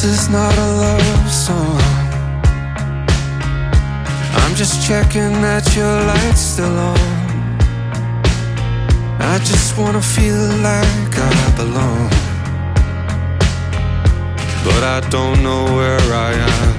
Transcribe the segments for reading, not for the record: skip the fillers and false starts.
is not a love song. I'm just checking that your light's still on. I just wanna feel like I belong, but I don't know where I am.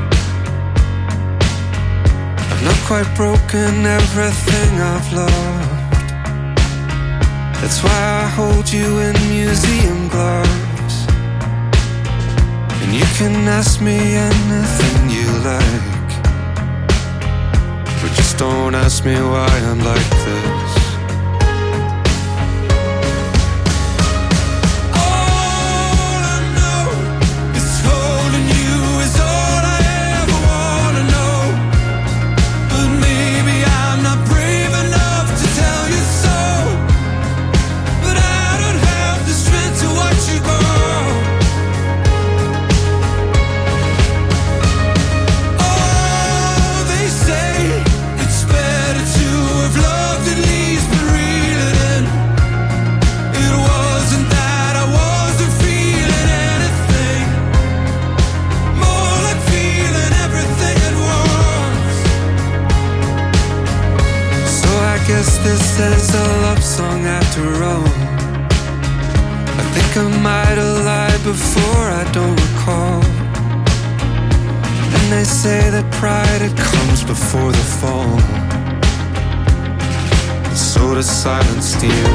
I've not quite broken everything I've loved. That's why I hold you in museum gloves. And you can ask me anything you like, but just don't ask me why I'm like this. This is a love song after all. I think I might have lied before, I don't recall. And they say that pride, it comes before the fall. And so does silence steal.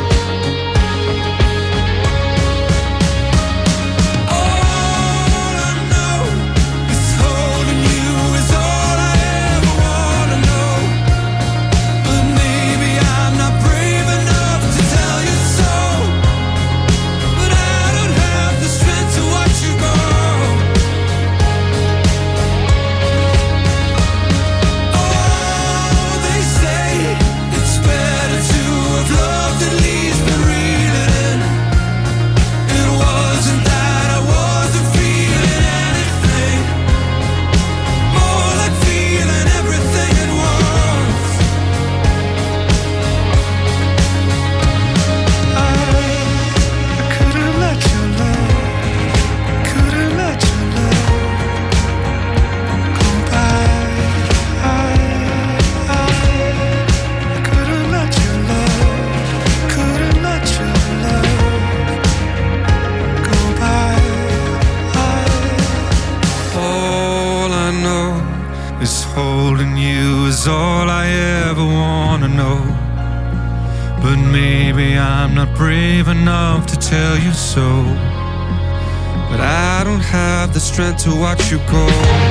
Holding you is all I ever wanna know. But maybe I'm not brave enough to tell you so. But I don't have the strength to watch you go.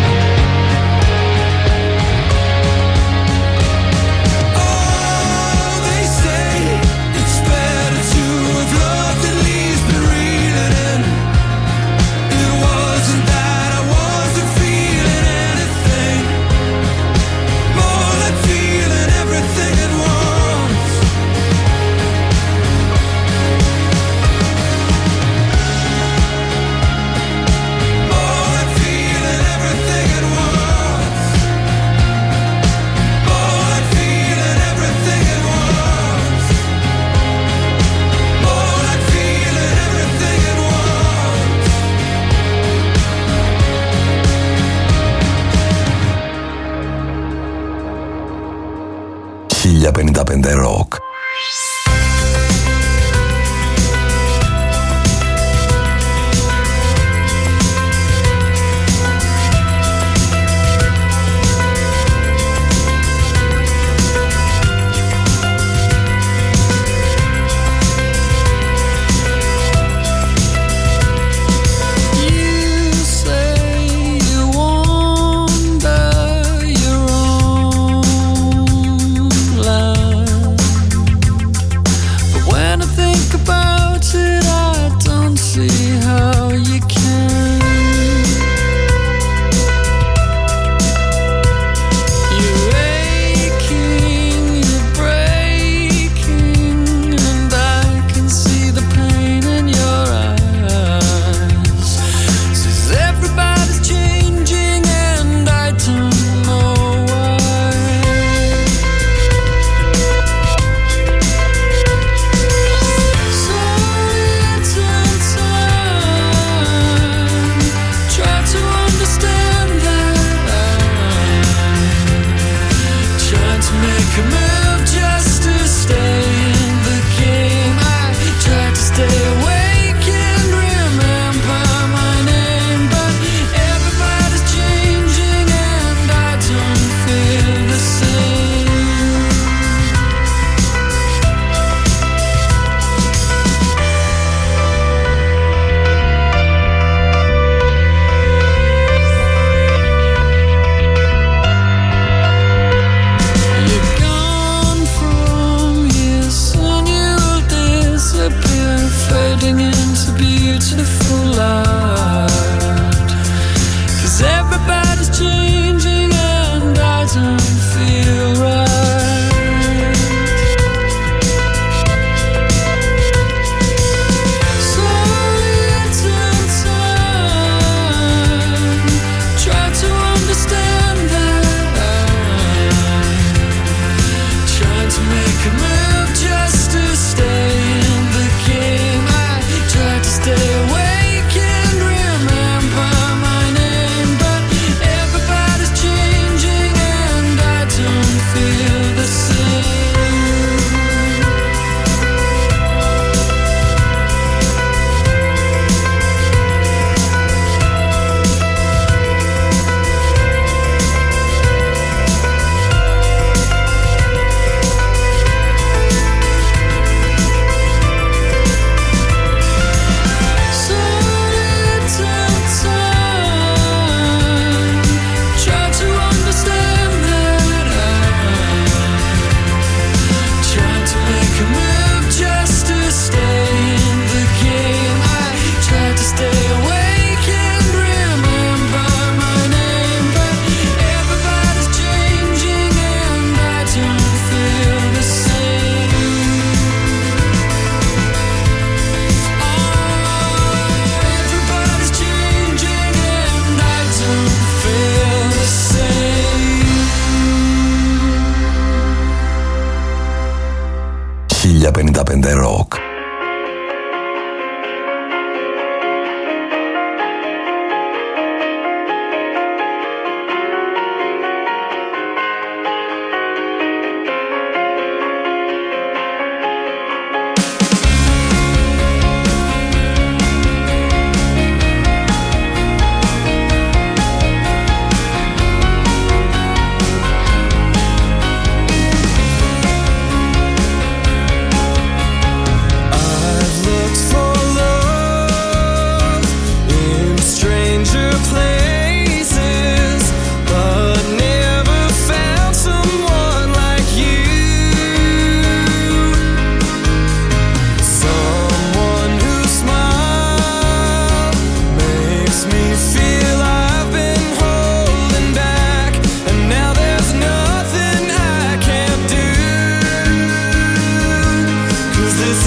Rock. Your own love.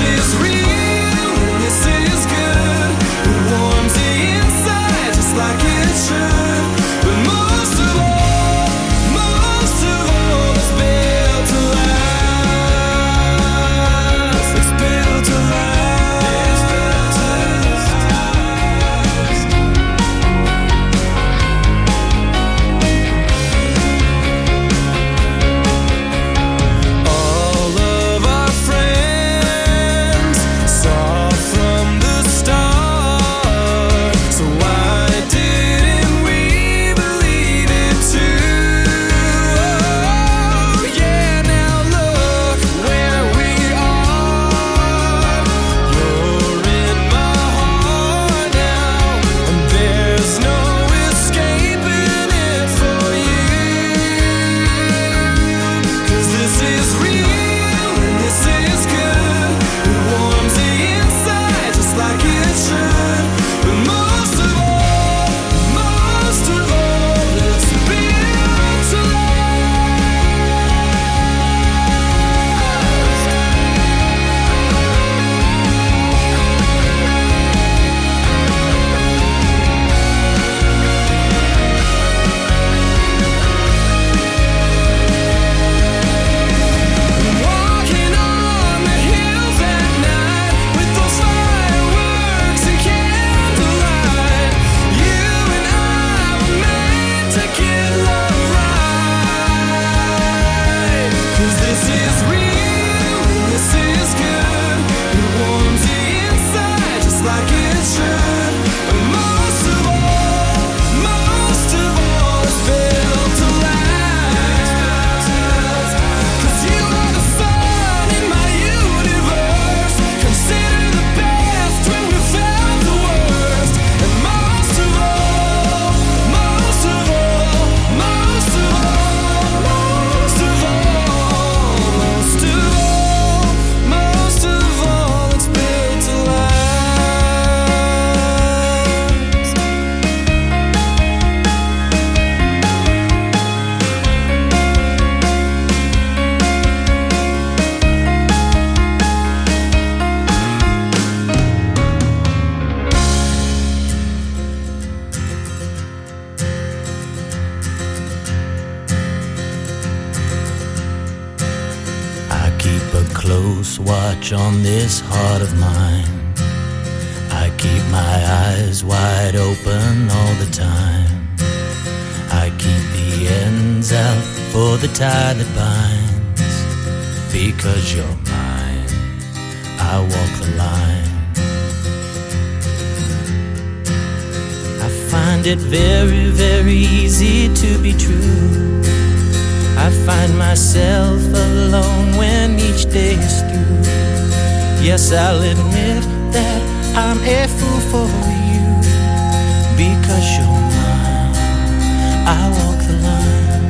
close watch on this heart of mine. I keep my eyes wide open all the time. I keep the ends out for the tie that binds. Because you're mine, I walk the line. I find it very, very easy to be true. I find myself alone when each day is through. Yes, I'll admit that I'm a fool for you. Because you're mine, I walk the line.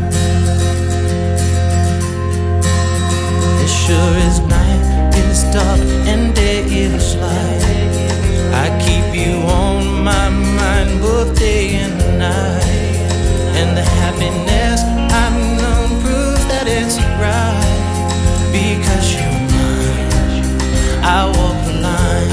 As sure as night is dark and day is light, I keep you on my mind both day and night. And the happiness I've known proves that it's right. Because you're mine, I walk the line.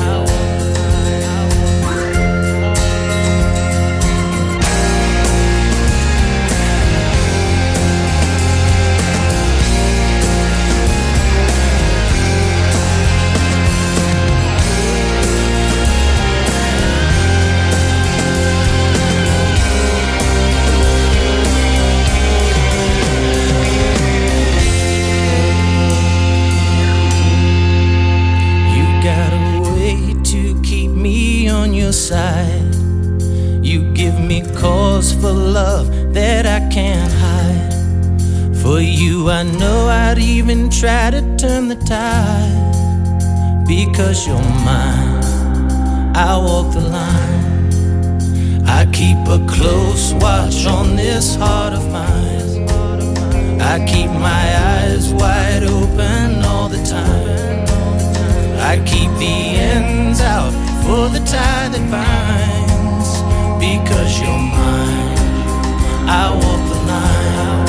Side. You give me cause for love that I can't hide. For you I know I'd even try to turn the tide. Because you're mine, I walk the line. I keep a close watch on this heart of mine. I keep my eyes wide open all the time. I keep the ends out for the tie that binds. Because you're mine, I walk the line.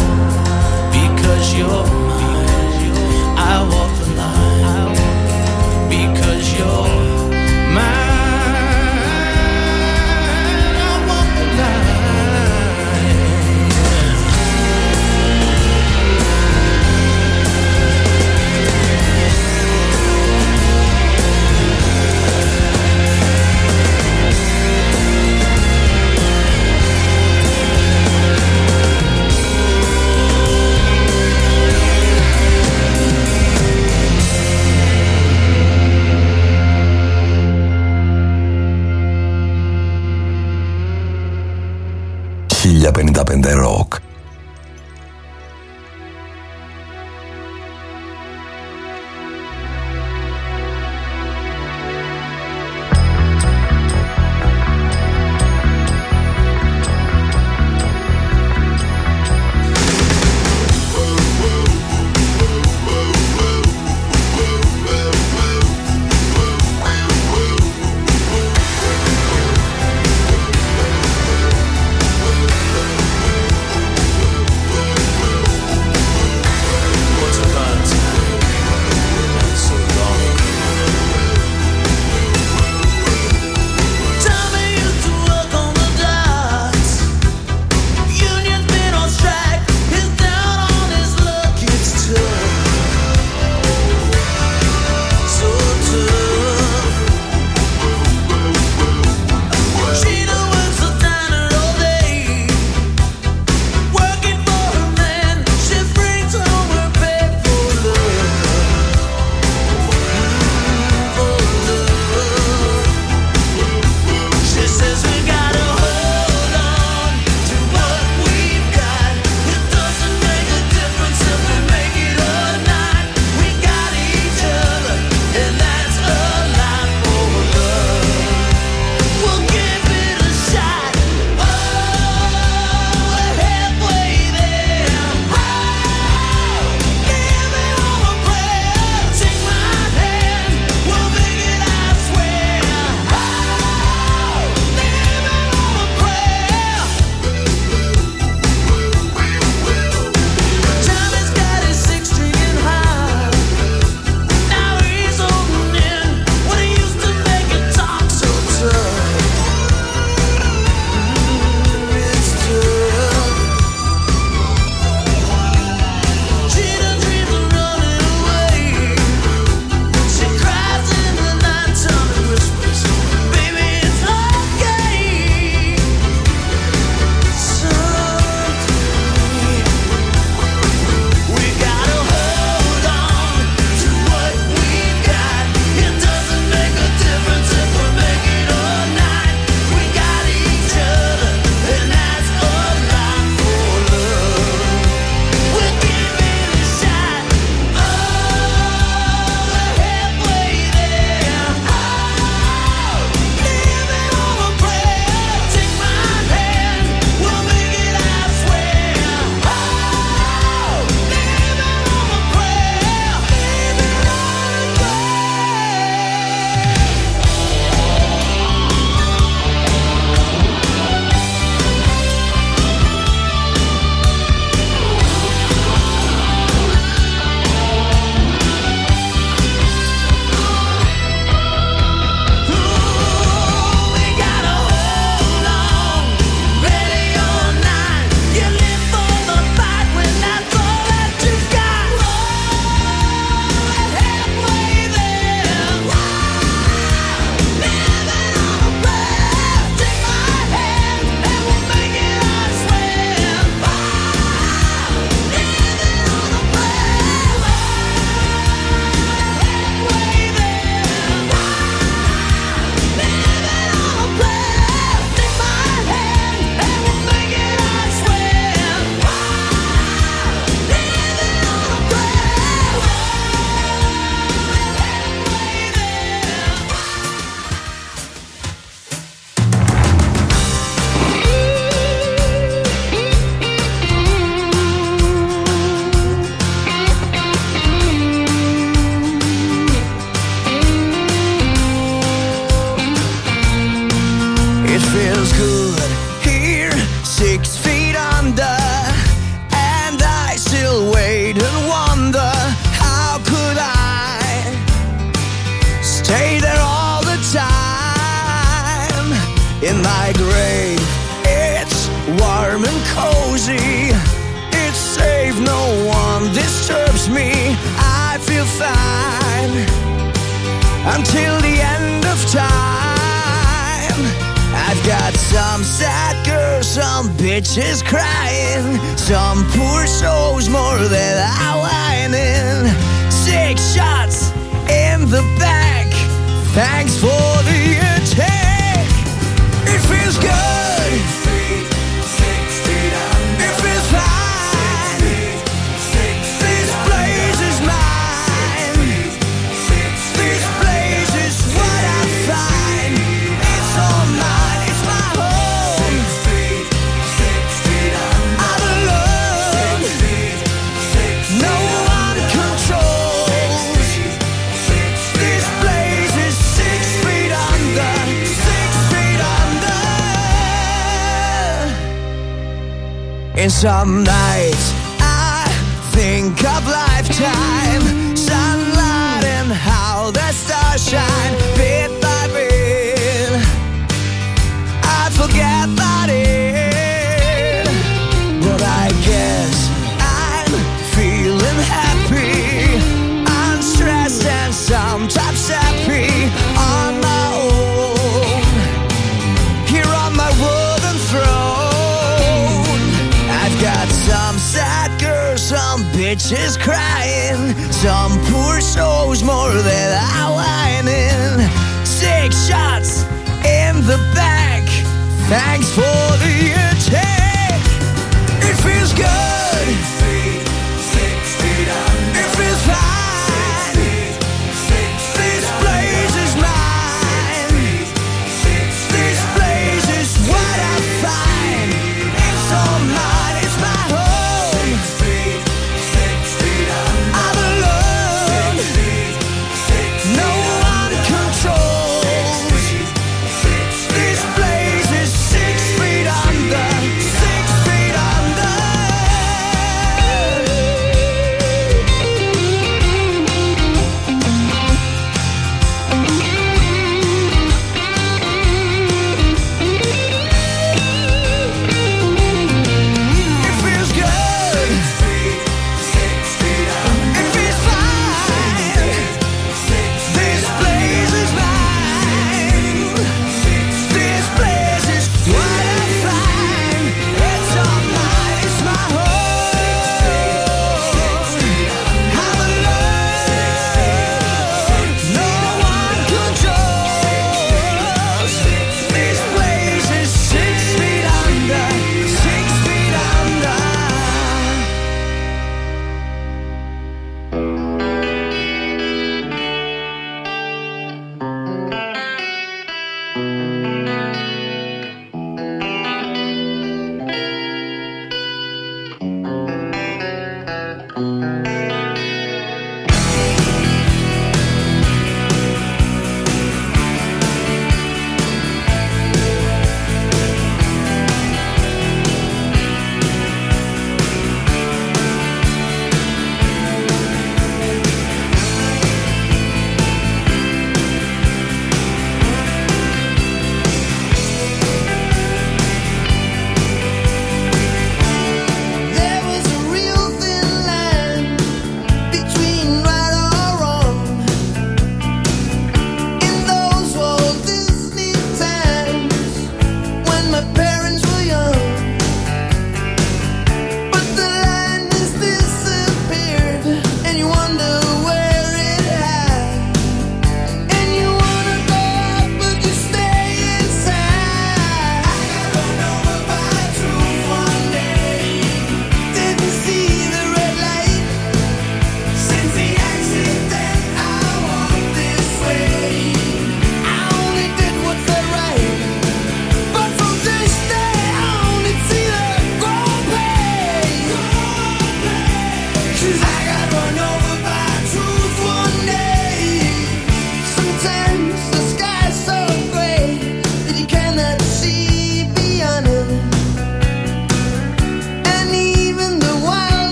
Because you're mine, I walk the line. Because and the rock. in my grave. It's warm and cozy, it's safe, no one disturbs me. I feel fine until the end of time. I've got some sad girls, some bitches crying, some poor souls more that are whining. 6 shots in the back, thanks for the attack. It feels good. 6 feet under. And some nights I think of lifetime, sunlight and how the stars shine. Bit by bit I forget about it, but I guess I'm feeling happy, unstressed and sometimes happy on my own, here on my wooden throne. I've got some sad girls, some bitches crying, some poor souls more than I whining. 6 shots in the back, thanks for the attack. It feels good, 6 feet under. It feels fine, 6 this place is mine, 6 this place is what I find. It's all mine, it's my home, 6 feet under. I'm alone, 6 no one controls. This place is 6 feet under.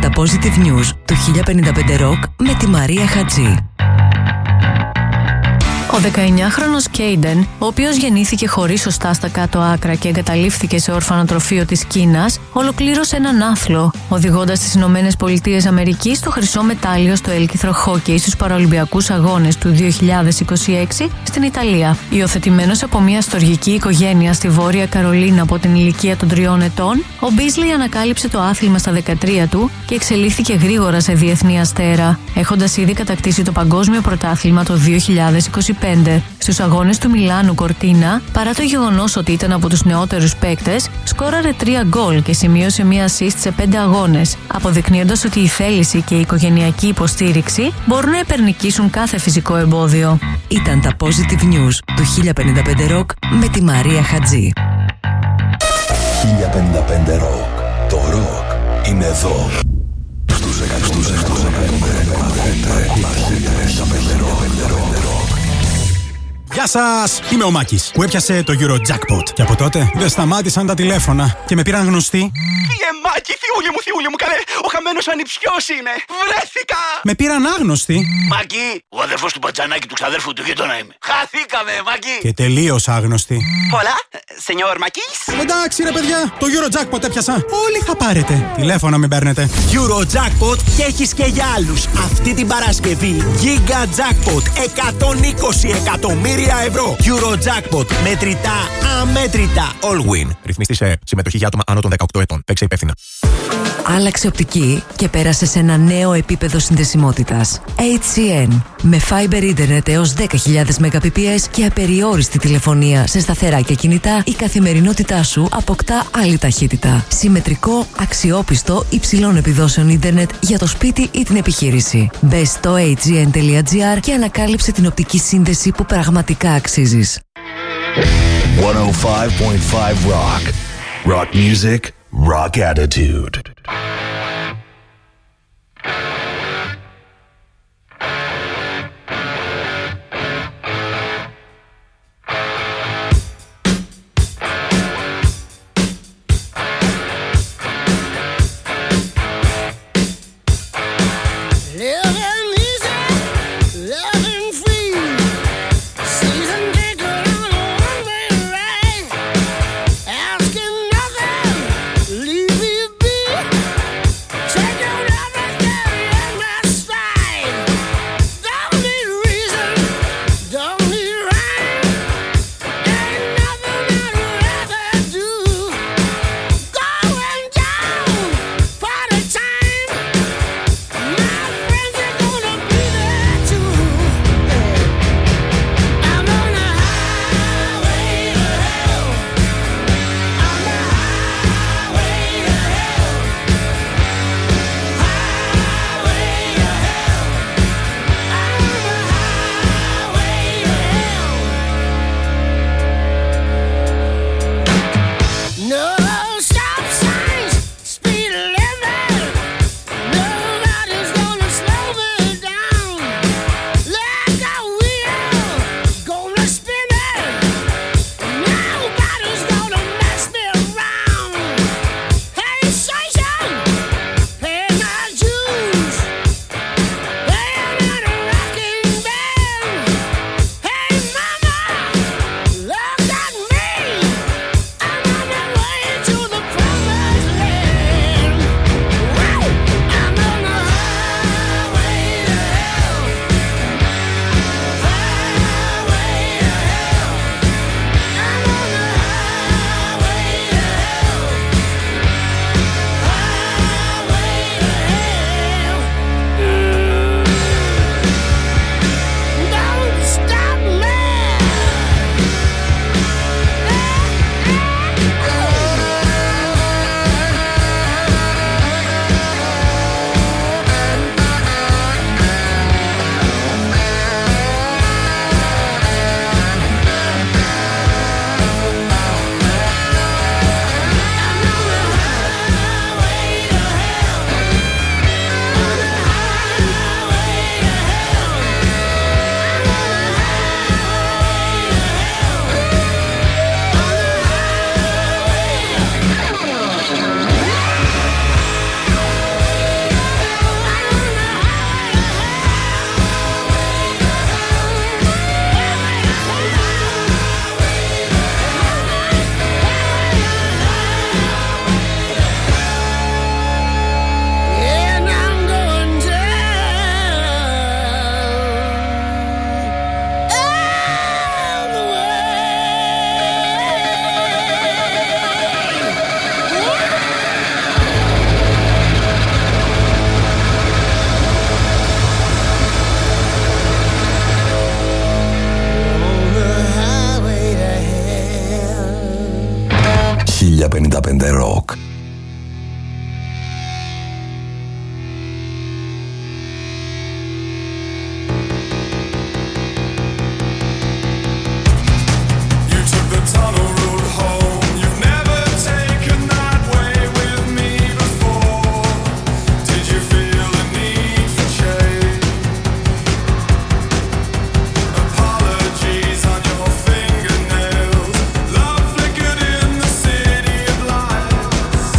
τα Positive News του 1055 Rock με τη Μαρία Χατζή. Ο 19χρονος Κέιντεν, ο οποίος γεννήθηκε χωρίς οστά στα κάτω άκρα και εγκαταλείφθηκε σε ορφανοτροφείο της Κίνας, ολοκλήρωσε έναν άθλο, οδηγώντας τις Ηνωμένες Πολιτείες Αμερικής στο χρυσό μετάλλιο στο έλκυθρο χόκεϊ στους Παραολυμπιακούς Αγώνες του 2026 στην Ιταλία. Υιοθετημένος από μια στοργική οικογένεια στη Βόρεια Καρολίνα από την ηλικία των 3 ετών, ο Μπίσλι ανακάλυψε το άθλημα στα 13 του και εξελίχθηκε γρήγορα σε διεθνή αστέρα, έχοντας ήδη κατακτήσει το παγκόσμιο πρωτάθλημα το 2025. Στους αγώνες του Μιλάνου Κορτίνα, παρά το γεγονός ότι ήταν από τους νεότερους παίκτες, σκόραρε 3 γκολ και σημείωσε μία assist σε 5 αγώνες, αποδεικνύοντας ότι η θέληση και η οικογενειακή υποστήριξη μπορούν να υπερνικήσουν κάθε φυσικό εμπόδιο. Ήταν τα Positive News του 1055 Rock με τη Μαρία Χατζή. 1055 Rock. Το rock είναι εδώ. Στους 1055 Rock. Γεια σας! Είμαι ο Μάκης που έπιασε το Eurojackpot. Και από τότε δεν σταμάτησαν τα τηλέφωνα και με πήραν γνωστοί. Μάκη, θειούλη μου, καλέ! Ο χαμένος ανιψιός είμαι! Βρέθηκα! Με πήραν άγνωστοι. Μάκη, ο αδερφός του Πατζανάκη του ξαδέρφου του γείτονα είμαι. Χαθήκαμε, Μάκη! Και τελείως άγνωστοι. Hola, señor Μάκης. Εντάξει ρε παιδιά, το Eurojackpot έπιασα. Όλοι θα πάρετε. Τηλέφωνα μην παίρνετε. Eurojackpot και έχεις και για άλλους. Αυτή την Παρασκευή Giga Jackpot 120 εκατομμύρια ευρώ. Eurojackpot, μετρητά, αμέτρητα. All win. Ρυθμιστή σε συμμετοχή για άτομα άνω των 18 ετών. Παίξε υπεύθυνα. Άλλαξε οπτική και πέρασε σε ένα νέο επίπεδο συνδεσιμότητας. HCN. Με Fiber Internet έως 10.000 Mbps και απεριόριστη τηλεφωνία σε σταθερά και κινητά, η καθημερινότητά σου αποκτά άλλη ταχύτητα. Συμμετρικό, αξιόπιστο, υψηλών επιδόσεων ίντερνετ για το σπίτι ή την επιχείρηση. Μπες στο hgn.gr και ανακάλυψε την οπτική σύνδεση που πραγματικά αξίζεις. 105.5 Rock. Rock music, rock attitude. 1055 Rock. Love flickered in the city of lights.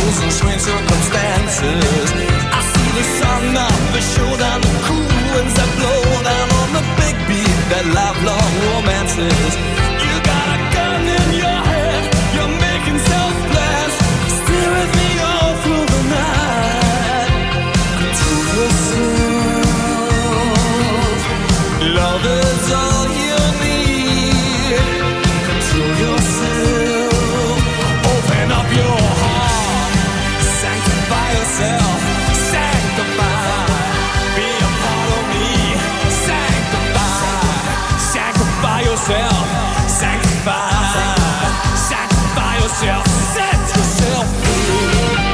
rules and strange circumstances. I see the sun of the showdown, the cool winds that blow down on the big beat that lifelong romances. You got a gun in your hand, you're making self-plans. Stay with me all through the night. Control yourself. Love is all you need. Control yourself. Open up your heart. Sanctify yourself. Sanctify. Be a part of me. Sanctify. Sanctify yourself. Sanctify. Sanctify yourself. Set yourself free.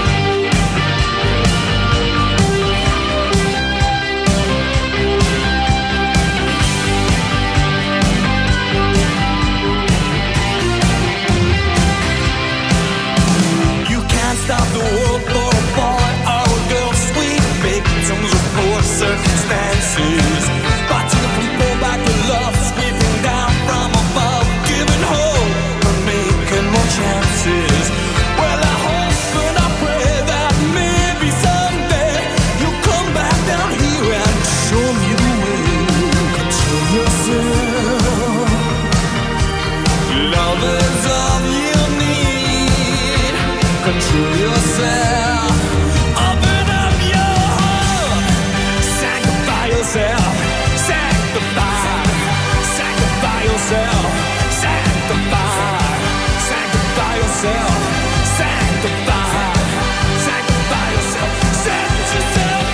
Stop the world for a boy or a girl, sweet victims of poor circumstances. Watching them pull back with love, sweeping down from above, giving hope and making more chances. Well, I hope and I pray that maybe someday you'll come back down here and show me the way. Control yourself. Love is all you need. Control yourself. Open up your heart. Sanctify yourself. Sanctify. Sanctify yourself. Sanctify. Sanctify yourself. Sanctify. Sanctify yourself. Set yourself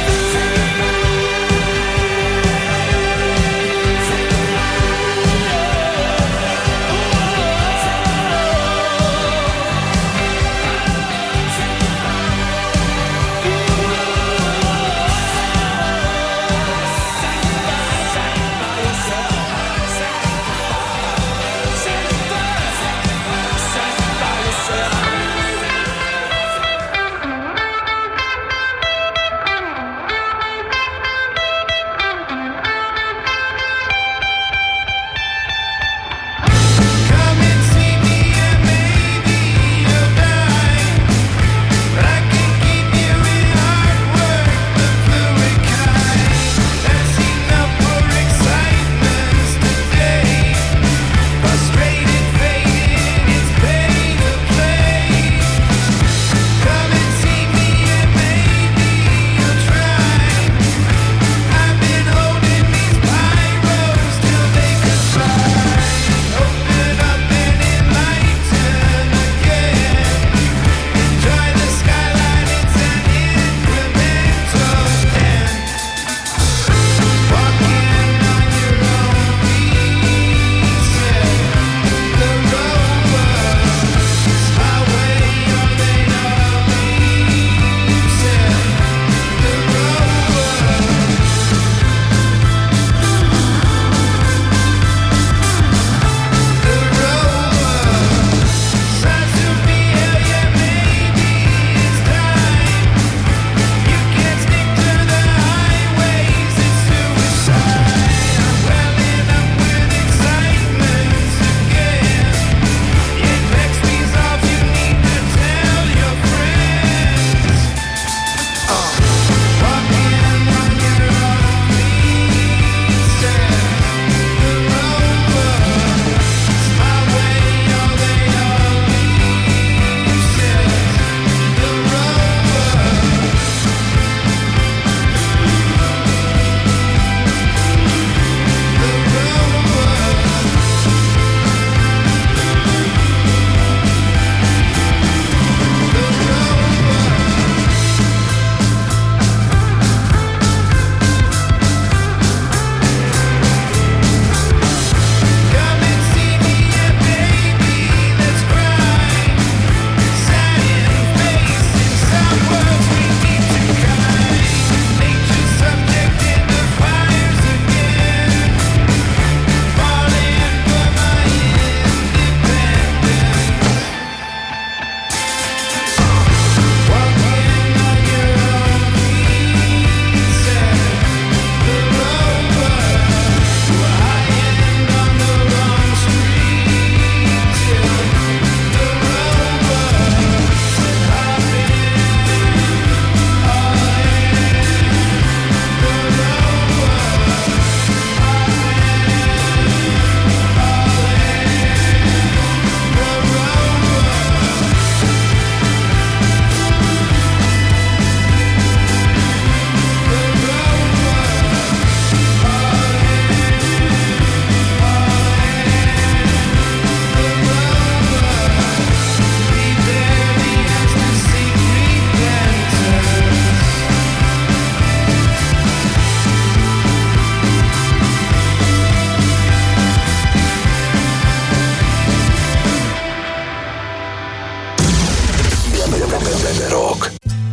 95 Rock.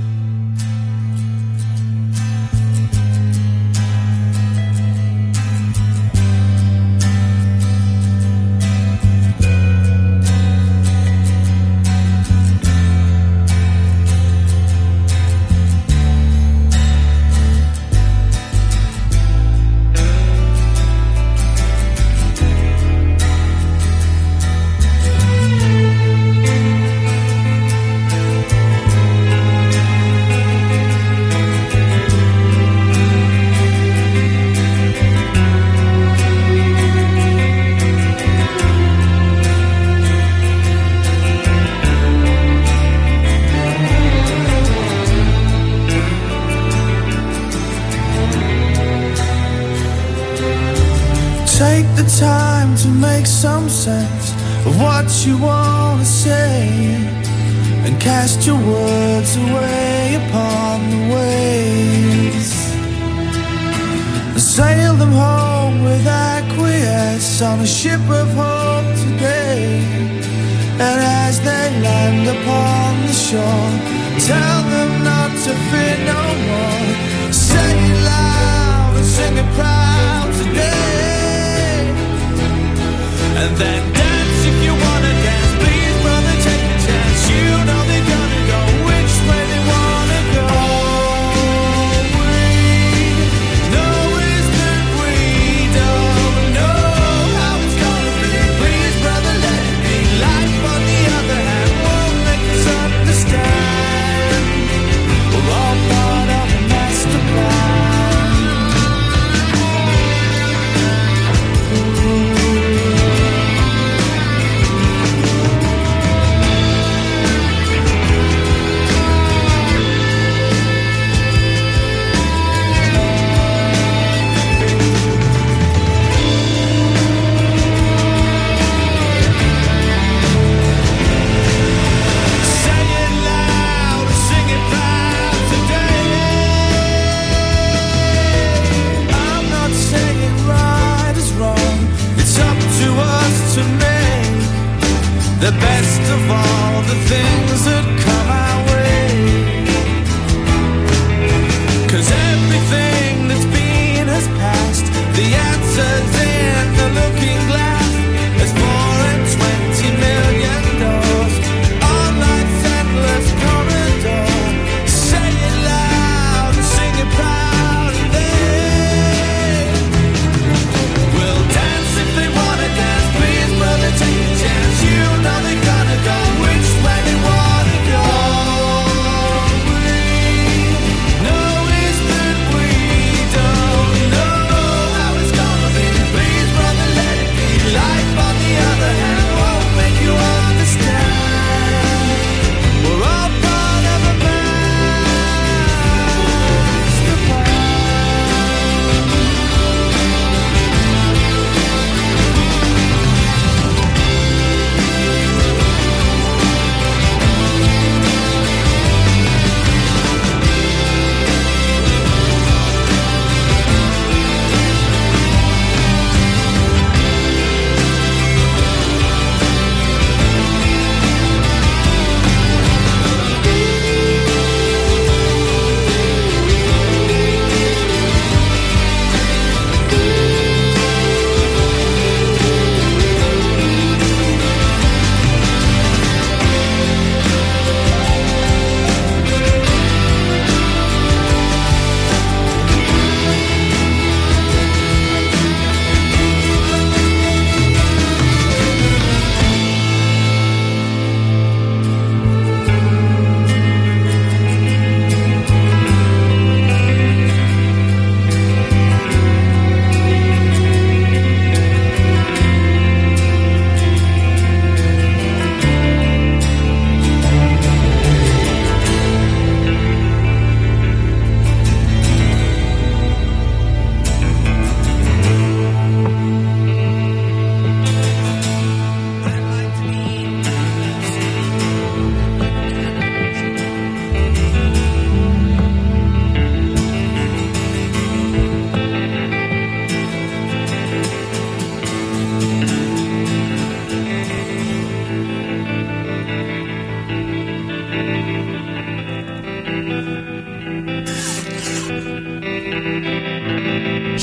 Take the time to make some sense of what you want to say, and cast your words away upon the waves. Sail them home with acquiesce on a ship of hope today. And as they land upon the shore, tell them not to fear no more. Say it loud and sing it proud today. And then dance if you wanna dance. Please, brother, take a chance. You know they're gonna go which way they wanna go. All we know is that we don't know how it's gonna be. Please, brother, let it be. Life, on the other hand, won't make us understand. We're all part of a master plan.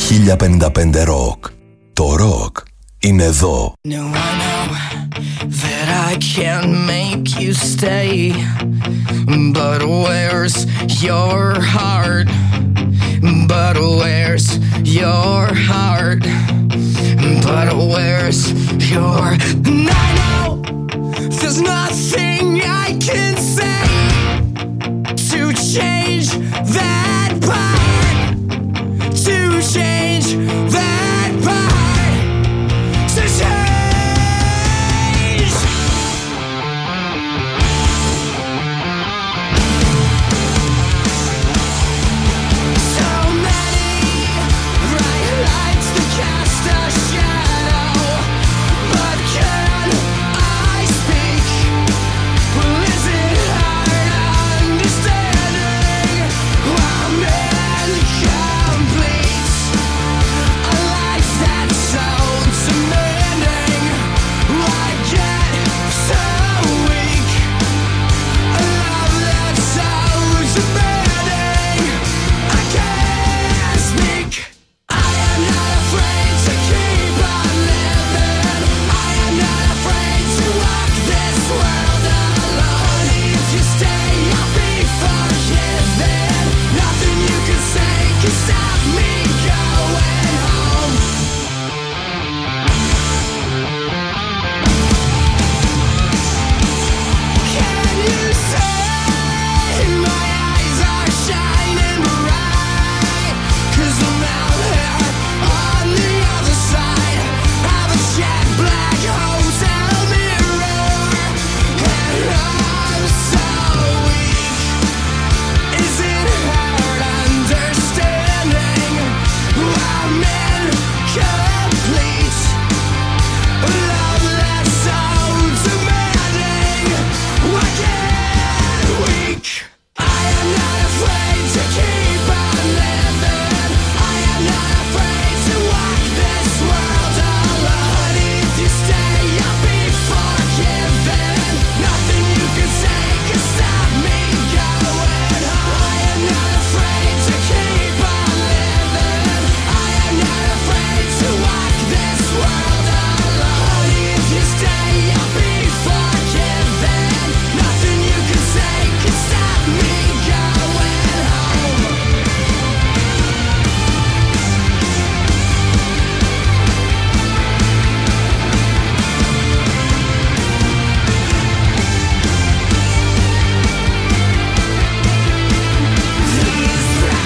1055 Rock. Το ροκ είναι εδώ. No, I know that I can't make you stay, but where's your heart? But where's your heart? But where's your... And I know there's nothing I can